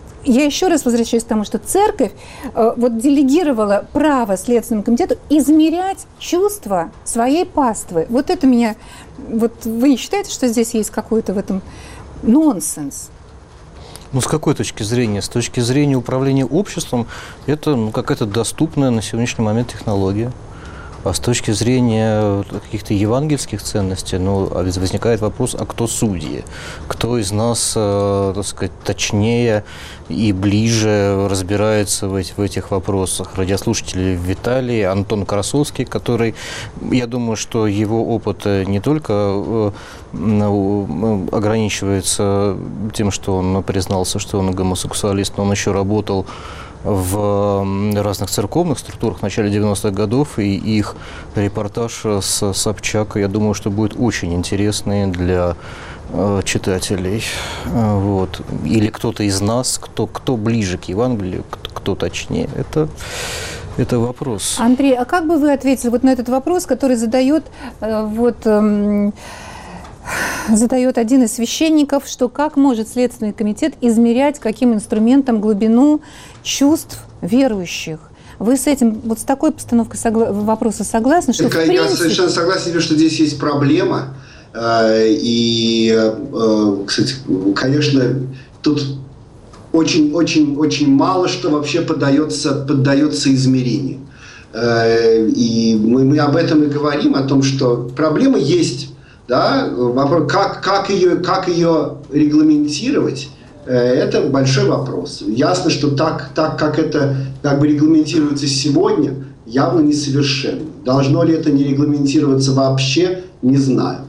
я еще раз возвращаюсь к тому, что церковь э, вот делегировала право Следственному комитету измерять чувства своей паствы. Вот это меня... Вот вы не считаете, что здесь есть какой-то в этом нонсенс? Ну, с какой точки зрения? С точки зрения управления обществом, это ну, какая-то доступная на сегодняшний момент технология. А с точки зрения каких-то евангельских ценностей, ну, возникает вопрос, а кто судьи? Кто из нас, э, так сказать, точнее и ближе разбирается в, эти, в этих вопросах? Радиослушатели в Италии, Антон Красовский, который, я думаю, что его опыт не только э, ограничивается тем, что он признался, что он гомосексуалист, но он еще работал в разных церковных структурах в начале девяностых годов, и их репортаж с Собчак, я думаю, что будет очень интересный для э, читателей. Вот. Или кто-то из нас, кто, кто ближе к Евангелию, кто, кто точнее. Это, это вопрос. Андрей, а как бы вы ответили вот на этот вопрос, который задает э, вот... Э, задает один из священников, что как может Следственный комитет измерять каким инструментом глубину чувств верующих? Вы с этим, вот с такой постановкой согла- вопроса согласны? Что, я принципе... совершенно согласен, что здесь есть проблема. И, кстати, конечно, тут очень-очень-очень мало что вообще поддается, поддается измерению. И мы, мы об этом и говорим, о том, что проблема есть. Да, вопрос, как, как, ее, как ее регламентировать, это большой вопрос. Ясно, что так, так как это как бы регламентируется сегодня, явно несовершенно. Должно ли это не регламентироваться вообще, не знаю.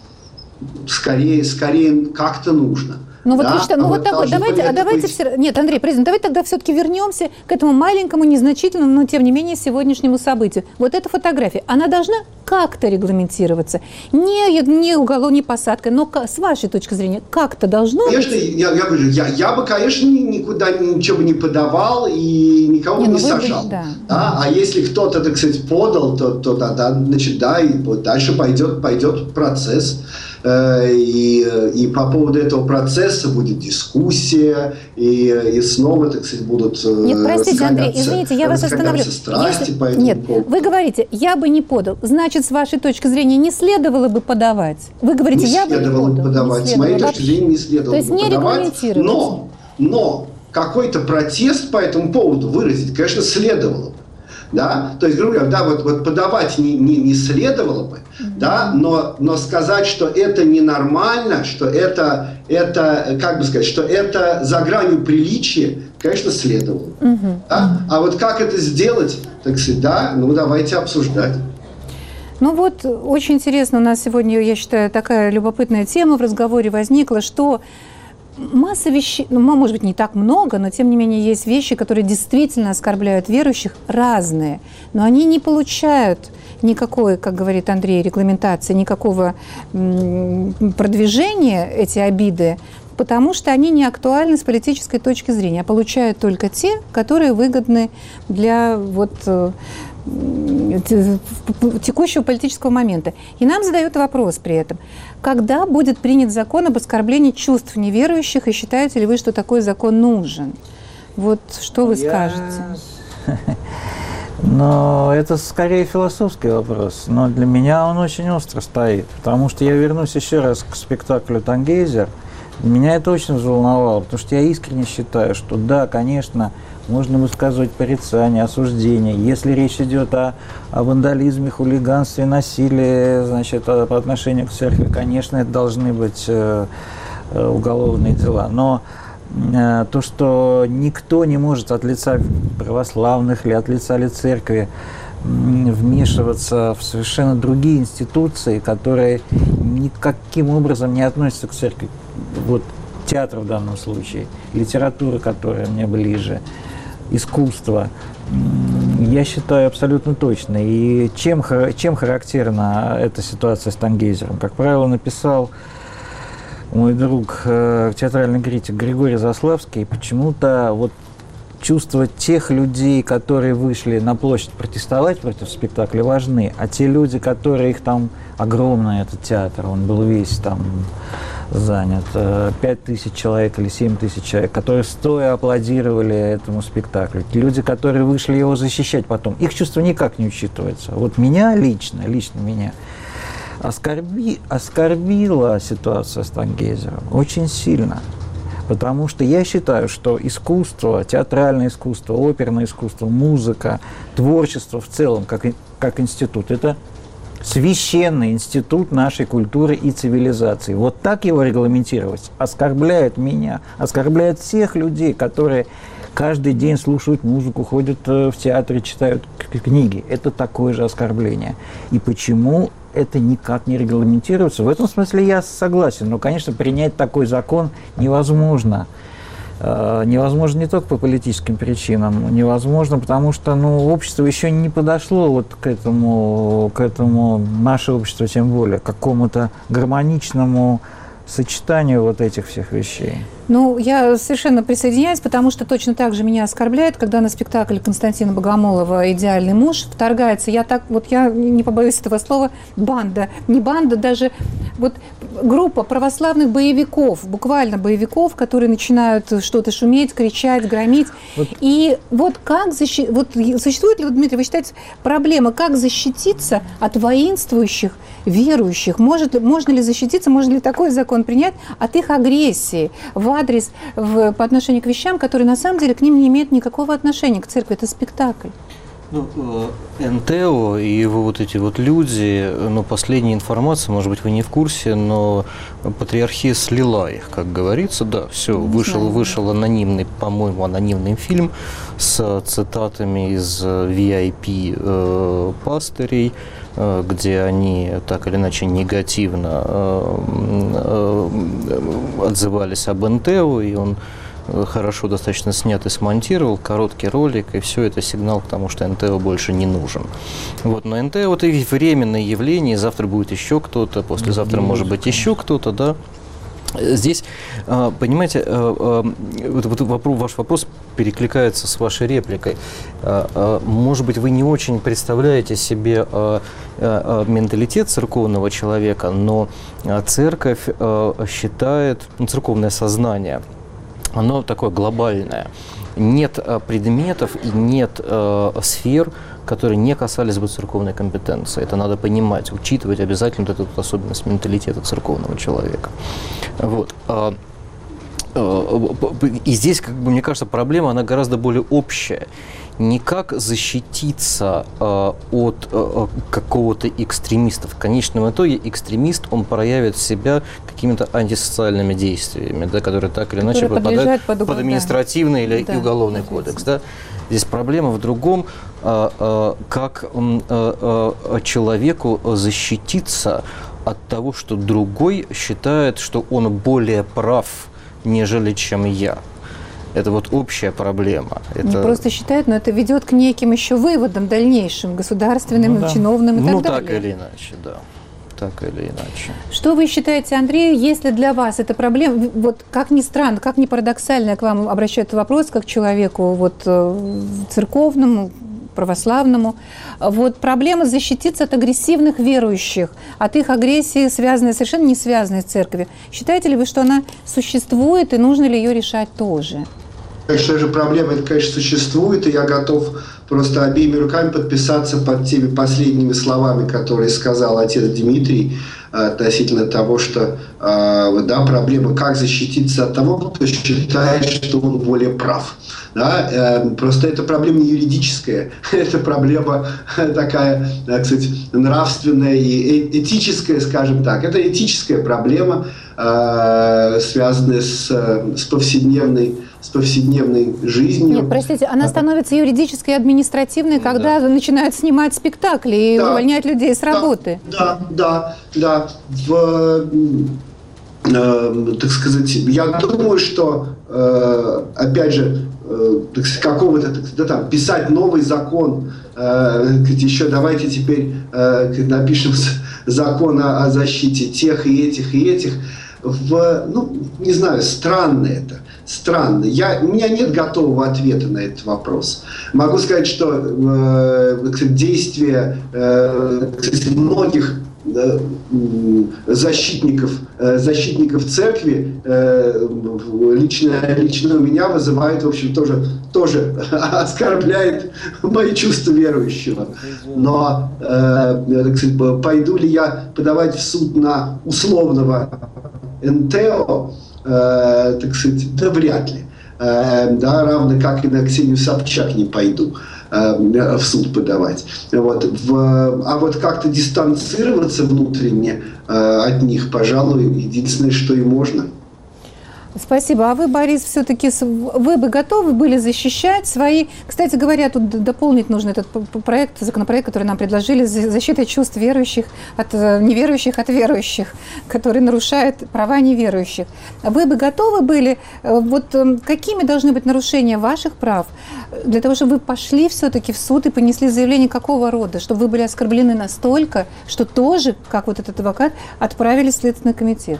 Скорее, скорее как-то нужно. Ну вот, да? что, ну, вот такой, давайте, а давайте быть... все, нет, Андрей, президент, давайте тогда все-таки вернемся к этому маленькому, незначительному, но тем не менее сегодняшнему событию. Вот эта фотография, она должна как-то регламентироваться, не, не уголовной, не посадкой, но с вашей точки зрения, как-то должно конечно, быть? Я, я говорю, я, я бы, конечно, никуда ничего бы не подавал и никого не, не сажал. Бы, да. Да? А если кто-то, так сказать, подал, то, то да, да, значит, да, и дальше пойдет, пойдет процесс. И, и по поводу этого процесса будет дискуссия, и, и снова, так сказать, будут Нет, простите, Андрей, извините, я вас остановлю. Страсти Если... по этому Нет, поводу. Вы говорите, я бы не подал. Значит, с вашей точки зрения, не следовало бы подавать? Вы говорите, не я бы не подал. Бы подавать. С моей точки зрения, не следовало То есть бы не подавать. Но, но какой-то протест по этому поводу выразить, конечно, следовало бы. Да? То есть, грубо говоря, да, вот, вот подавать не, не, не следовало бы, mm-hmm. да? но, но сказать, что это ненормально, что это, это, как бы сказать, что это за гранью приличия, конечно, следовало. Mm-hmm. Да? А вот как это сделать, так сказать, да, ну давайте обсуждать. Ну вот, очень интересно, у нас сегодня, я считаю, такая любопытная тема в разговоре возникла, что масса вещей, ну, может быть, не так много, но, тем не менее, есть вещи, которые действительно оскорбляют верующих, разные, но они не получают никакой, как говорит Андрей, регламентации, никакого м- продвижения, эти обиды, потому что они не актуальны с политической точки зрения, а получают только те, которые выгодны для вот текущего политического момента. И нам задают вопрос при этом, когда будет принят закон об оскорблении чувств неверующих, и считаете ли вы, что такой закон нужен? Вот что вы Я... скажете? Но это скорее философский вопрос, но для меня он очень остро стоит, потому что я вернусь еще раз к спектаклю «Тангейзер». Меня это очень взволновало, потому что я искренне считаю, что да, конечно, можно высказывать порицание, осуждение. Если речь идет о, о вандализме, хулиганстве, насилии, значит, по отношению к церкви, конечно, это должны быть э, уголовные дела. Но э, то, что никто не может от лица православных или от лица ли церкви вмешиваться в совершенно другие институции, которые никаким образом не относятся к церкви. Вот театр в данном случае, литература, которая мне ближе, искусство, я считаю абсолютно точно. И чем, чем характерна эта ситуация с Тангейзером? Как правило, написал мой друг, театральный критик Григорий Заславский, почему-то вот чувства тех людей, которые вышли на площадь протестовать против спектакля, важны, а те люди, которые, их там огромный этот театр, он был весь там занят, пять тысяч человек или семь тысяч человек, которые стоя аплодировали этому спектаклю, те люди, которые вышли его защищать потом, их чувства никак не учитываются. Вот меня лично, лично меня оскорби, оскорбила ситуация с Тангейзером очень сильно. Потому что я считаю, что искусство, театральное искусство, оперное искусство, музыка, творчество в целом, как, как институт, это священный институт нашей культуры и цивилизации. Вот так его регламентировать оскорбляет меня, оскорбляет всех людей, которые каждый день слушают музыку, ходят в театры, читают книги. Это такое же оскорбление. И почему это никак не регламентируется? В этом смысле я согласен. Но, конечно, принять такой закон невозможно. Невозможно не только по политическим причинам, невозможно, потому что ну, общество еще не подошло вот к этому, к этому, наше общество тем более, к какому-то гармоничному сочетанию вот этих всех вещей. Ну, я совершенно присоединяюсь, потому что точно так же меня оскорбляет, когда на спектакль Константина Богомолова «Идеальный муж» вторгается, я так, вот я не побоюсь этого слова, банда, не банда, даже вот группа православных боевиков, буквально боевиков, которые начинают что-то шуметь, кричать, громить. Вот. И вот как защитить, вот существует ли, вот, Дмитрий, вы считаете, проблема, как защититься от воинствующих верующих? Может, можно ли защититься, можно ли такой закон принять от их агрессии в адрес, в, по отношению к вещам, которые на самом деле к ним не имеют никакого отношения, к церкви? Это спектакль. Ну, эн тэ о и его вот эти вот люди, ну, последняя информация, может быть, вы не в курсе, но патриархия слила их, как говорится, да, все, не вышел, знаю, вышел анонимный, по-моему, анонимный фильм с цитатами из ви ай пи э, пастырей, э, где они так или иначе негативно э, э, отзывались об эн тэ о, и он хорошо достаточно снят и смонтировал, короткий ролик, и все это сигнал к тому, что эн тэ о больше не нужен. Вот, но эн тэ о – это временное явление, завтра будет еще кто-то, послезавтра mm-hmm. может быть еще кто-то, да. Здесь, понимаете, вот, вот вопрос, ваш вопрос перекликается с вашей репликой. Может быть, вы не очень представляете себе менталитет церковного человека, но церковь считает, ну, церковное сознание, оно такое глобальное. Нет предметов и нет э, сфер, которые не касались бы церковной компетенции. Это надо понимать, учитывать обязательно вот эту вот особенность менталитета церковного человека. Вот. И здесь, как бы, мне кажется, проблема, она гораздо более общая. Не как защититься э, от э, какого-то экстремиста. В конечном итоге экстремист, он проявит себя какими-то антисоциальными действиями, да, которые так или иначе попадают под, под административный да. или да. уголовный кодекс. Да. Здесь проблема в другом, э, э, как э, э, человеку защититься от того, что другой считает, что он более прав, нежели чем я. Это вот общая проблема. Это... Не просто считают, но это ведет к неким еще выводам дальнейшим, государственным, ну, да. чиновным и так ну, далее. Ну, так или иначе, да. Так или иначе. Что вы считаете, Андрей, если для вас эта проблема, вот как ни странно, как ни парадоксально, я к вам обращаю этот вопрос, как к человеку вот, церковному, православному, вот проблема защититься от агрессивных верующих, от их агрессии, связанной, совершенно не связанной с церковью. Считаете ли вы, что она существует и нужно ли ее решать тоже? Конечно же, проблема это, конечно, существует, и я готов просто обеими руками подписаться под теми последними словами, которые сказал отец Дмитрий, относительно того, что да, проблема, как защититься от того, кто считает, что он более прав. Да? Просто это проблема не юридическая, это проблема такая, так сказать, нравственная и этическая, скажем так. Это этическая проблема, связанная с, с повседневной с повседневной жизнью. Нет, простите, она становится юридической и административной, когда да. начинают снимать спектакли и да. увольнять людей с да. работы. Да, да, да. В, э, так сказать, я думаю, что, э, опять же, э, так сказать, какого-то, да, там, писать новый закон, э, еще давайте теперь э, напишем закон о, о защите тех и этих и этих. В, ну, не знаю, странно это. Странно. Я, у меня нет готового ответа на этот вопрос. Могу сказать, что э, действия э, многих э, защитников, э, защитников церкви э, лично, лично у меня вызывает, в общем, тоже, тоже оскорбляет мои чувства верующего. Но э, так сказать, пойду ли я подавать в суд на условного эн тэ о, Э, так сказать, да вряд ли. Э, да, равно как и на Ксению Собчак не пойду э, в суд подавать. Вот. В, а вот как-то дистанцироваться внутренне э, от них, пожалуй, единственное, что и можно. Спасибо. А вы, Борис, все-таки вы бы готовы были защищать свои... Кстати говоря, тут дополнить нужно этот проект, законопроект, который нам предложили, защита чувств верующих от неверующих от верующих, который нарушает права неверующих. Вы бы готовы были... Вот какими должны быть нарушения ваших прав для того, чтобы вы пошли все-таки в суд и понесли заявление какого рода? Чтобы вы были оскорблены настолько, что тоже, как вот этот адвокат, отправили в Следственный комитет?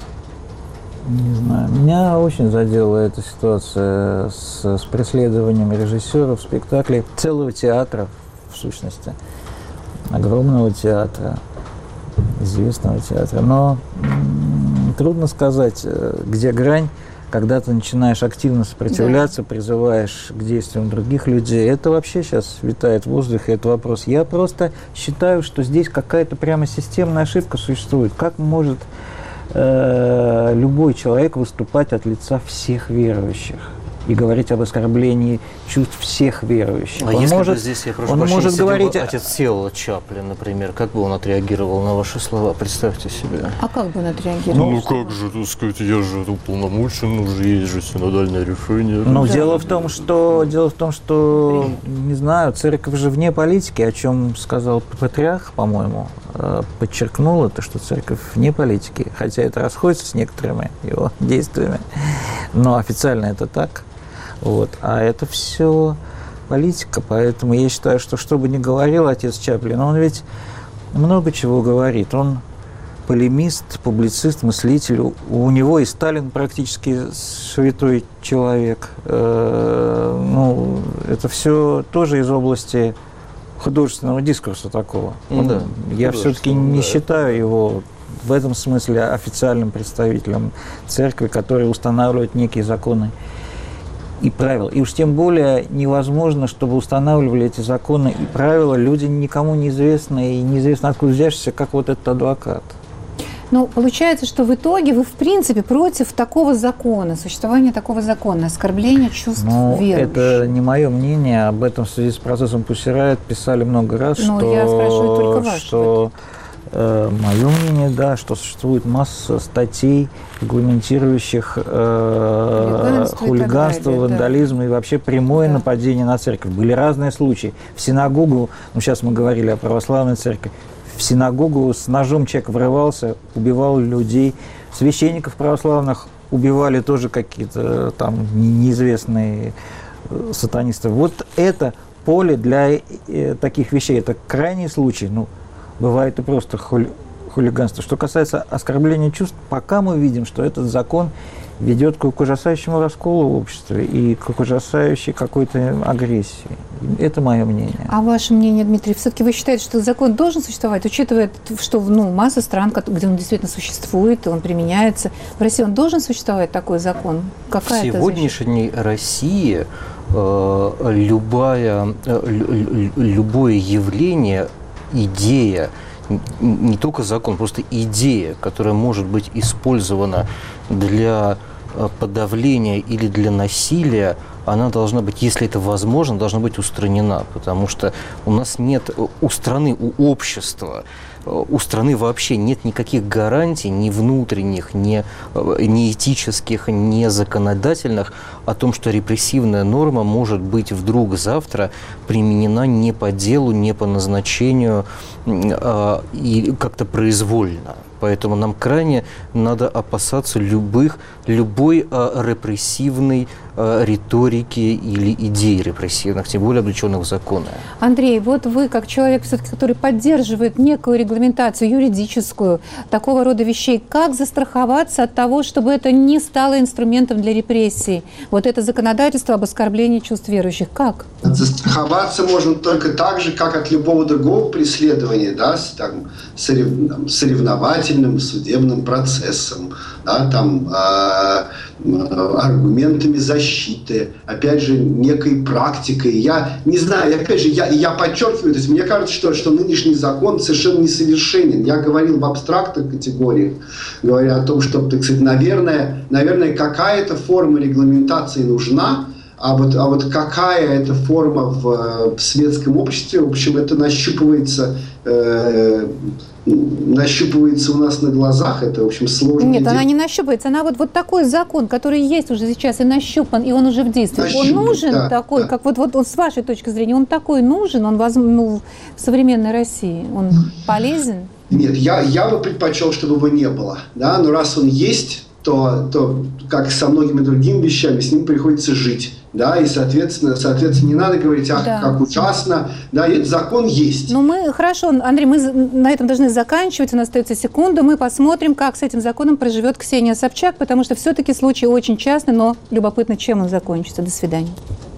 Не знаю. Меня очень задела эта ситуация с, с преследованием режиссеров спектаклей целого театра, в сущности, огромного театра, известного театра. Но м- трудно сказать, где грань, когда ты начинаешь активно сопротивляться, да. призываешь к действиям других людей. Это вообще сейчас витает в воздухе, этот вопрос. Я просто считаю, что здесь какая-то прямо системная ошибка существует. Как может любой человек выступать от лица всех верующих и говорить об оскорблении чувств всех верующих? А он если может, бы здесь, я прошу он прощения, может говорить... отец Севолод Чаплин, например, как бы он отреагировал на ваши слова? Представьте себе. А как бы он отреагировал? Ну, как же, так сказать, я же уполномочен, уже есть же синодальное решение. Ну, да. дело в том, что, дело в том, что, не знаю, церковь же вне политики, о чем сказал патриарх, по-моему, подчеркнул это, что церковь вне политики, хотя это расходится с некоторыми его действиями, но официально это так. Вот. А это все политика, поэтому я считаю, что что бы ни говорил отец Чаплин, он ведь много чего говорит. Он полемист, публицист, мыслитель. У него и Сталин практически святой человек. Ну, это все тоже из области художественного дискурса такого. Он, да, я все-таки не да. считаю его в этом смысле официальным представителем церкви, который устанавливает некие законы и правила. И уж тем более невозможно, чтобы устанавливали эти законы и правила люди никому неизвестные и неизвестно откуда взявшиеся, как вот этот адвокат. Ну, получается, что в итоге вы, в принципе, против такого закона, существования такого закона, оскорбления чувств ну, верующих. Это не мое мнение, об этом в связи с процессом Pussy Riot писали много раз, ну, что, я спрашиваю только ваше, что э, мое мнение, да, что существует масса статей, регламентирующих э, хулиганство, далее, вандализм да. и вообще прямое да. нападение на церковь. Были разные случаи. В синагогу, ну сейчас мы говорили о православной церкви, в синагогу с ножом человек врывался, убивал людей. Священников православных убивали тоже какие-то там неизвестные сатанисты. Вот это поле для таких вещей. Это крайний случай. Ну, бывает и просто хули, хулиганство. Что касается оскорбления чувств, пока мы видим, что этот закон ведет к ужасающему расколу в обществе и к ужасающей какой-то агрессии. Это мое мнение. А ваше мнение, Дмитрий, все-таки вы считаете, что закон должен существовать, учитывая, что ну, масса стран, где он действительно существует, он применяется. В России он должен существовать, такой закон? Какая в сегодняшней России э, любая, э, любое явление, идея, не только закон, просто идея, которая может быть использована для подавления или для насилия, она должна быть, если это возможно, должна быть устранена, потому что у нас нет, у страны, у общества, у страны вообще нет никаких гарантий, ни внутренних, ни, ни этических, ни законодательных, о том, что репрессивная норма может быть вдруг завтра применена не по делу, не по назначению а, и как-то произвольно. Поэтому нам крайне надо опасаться любых, любой а, репрессивной а, риторики или идей репрессивных, тем более облеченных в законы. Андрей, вот вы, как человек, все-таки, который поддерживает некую регламентацию юридическую такого рода вещей, как застраховаться от того, чтобы это не стало инструментом для репрессий? Вот это законодательство об оскорблении чувств верующих. Как? Застраховаться можно только так же, как от любого другого преследования, да, с, там, сорев, там, соревновательным судебным процессом, да, там, э, э, аргументами защиты, опять же, некой практикой. Я не знаю, опять же, я, я подчеркиваю, то есть мне кажется, что, что нынешний закон совершенно несовершенен. Я говорил в абстрактных категориях, говоря о том, что, так сказать, наверное, наверное какая-то форма регламентации нужна, А вот, а вот какая это форма в, в светском обществе, в общем, это нащупывается, э, нащупывается у нас на глазах, это, в общем, сложно. Нет, дело. Она не нащупывается, она вот, вот такой закон, который есть уже сейчас и нащупан, и он уже в действии. Нащупан, он нужен да, такой, да. как вот, вот он с вашей точки зрения, он такой нужен, он ну, в современной России, он полезен? Нет, я, я бы предпочел, чтобы его не было, да, но раз он есть, то, то как со многими другими вещами, с ним приходится жить. Да, и, соответственно, соответственно, не надо говорить, ах, да. как ужасно, да, этот закон есть. Ну, мы, хорошо, Андрей, мы на этом должны заканчивать, у нас остается секунда, мы посмотрим, как с этим законом проживет Ксения Собчак, потому что все-таки случай очень частный, но любопытно, чем он закончится. До свидания.